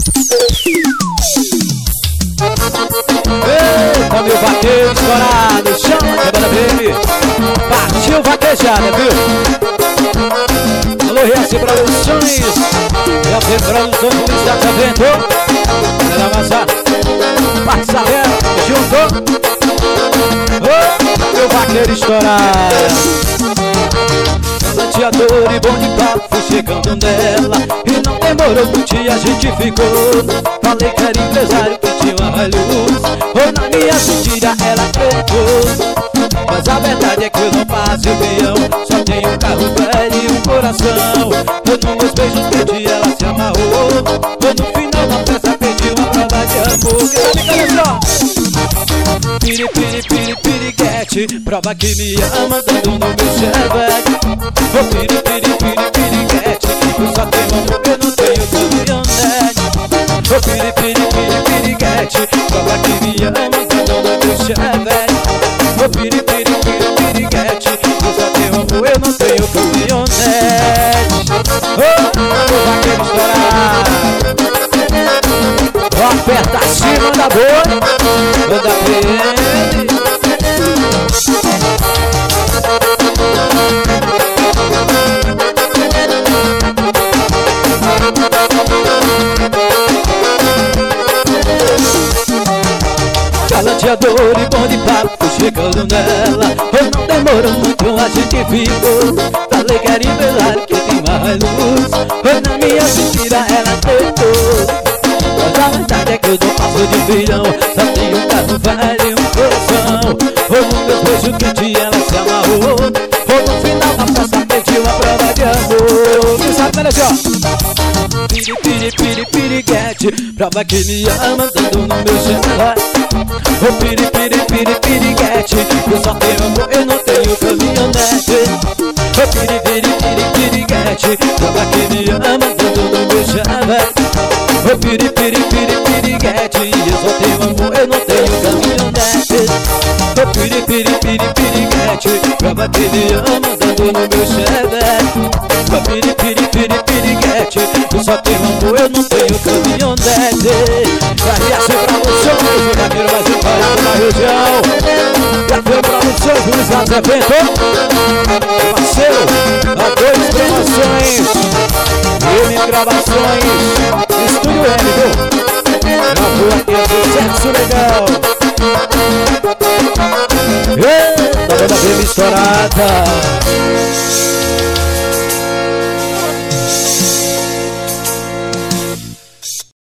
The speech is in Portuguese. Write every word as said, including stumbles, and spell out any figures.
Eita, meu vaqueiro estourado, chama a banda baby. Partiu vaquejada, viu? Alô, Riace Produções. Riace Produções, Policial também, tô? Vai dar massa. Parte Salera, junto. Oh, meu vaqueiro estourado. Balanceador e bom de papo, fui chegando nela. E não demorou muito e a gente ficou. Falei que era empresário que tinha uma luz. Ou na minha mentira ela acreditou. Mas a verdade é que eu não passo avião. Só tenho um carro velho e um coração. Eu nos meus beijos perdi, ela se amarrou. Eu no final da festa pedi uma prova de amor. Que tá ligando só? Piri, piri, piri, piriguete, prova que me ama dando no meu chevette. Oh, piri, piri, piri, piriguete, eu só tenho amor, eu não tenho caminhonete. Oh, piri, piri, piri, piriguete, prova que me ama dando no meu chevette. Oh, piri, piri, piri, piriguete, eu só tenho amor, eu não tenho caminhonete. Oh, meu vaqueiro estourado. Oh, aperta acima da boa, manda pra ele. Galanteador e bom de papo, fui chegando nela. Oh, não demorou muito, a gente ficou. Falei que era empresário que tem mais luz. Oh, na minha mentira ela aceitou. Mas a verdade é que eu não passo de filhão. Só tenho um carro velho e um coração. Oh, no meus beijos quente ela se amarrou. Oh, no final da festa pedi uma prova de amor. Quem sabe, olha só. Piri, piri, piri, piriguete, prova que me ama dando no meu celular. Oh, piri, piri, piri, piriguete, eu só tenho amor, eu não tenho caminhonete. Oh, piri, piri, piri, piriguete, prova que me ama dando no meu celular. Oh, piri, piri, piri, piriguete, eu só tenho amor, eu não tenho caminhonete. Oh, piri, piri, piri, piriguete, prova que me ama dando no meu chevette. Oh, piri, piri, piri, piriguete, eu só tenho amor, eu não tenho caminhonete. Pra Riace Produções, o vaqueiro vai ser parado na região. Riace Produções, Luiz Azevedo. Parceiro, a dois promoções M Gravações, Estúdio M, viu? Gravou aqui, é sucesso legal. Eita, banda baby estourada.